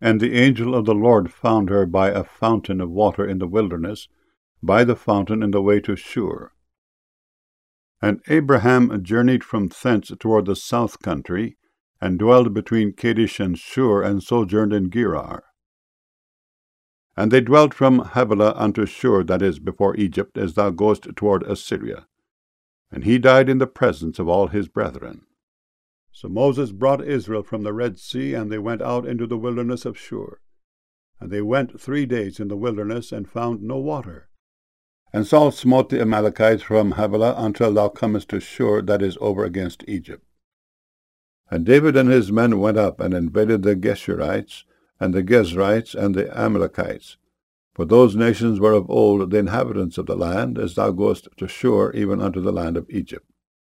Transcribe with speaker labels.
Speaker 1: And the angel of the Lord found her by a fountain of water in the wilderness, by the fountain in the way to Shur. And Abraham journeyed from thence toward the south country, and dwelled between Kadesh and Shur, and sojourned in Gerar. And they dwelt from Havilah unto Shur, that is, before Egypt, as thou goest toward Assyria. And he died in the presence of all his brethren. So Moses brought Israel from the Red Sea, and they went out into the wilderness of Shur. And they went 3 days in the wilderness, and found no water. And Saul smote the Amalekites from Havilah until thou comest to Shur, that is, over against Egypt. And David and his men went up, and invaded the Geshurites, and the Gezrites, and the Amalekites. For those nations were of old the inhabitants of the land, as thou goest to Shur, even unto the land of Egypt.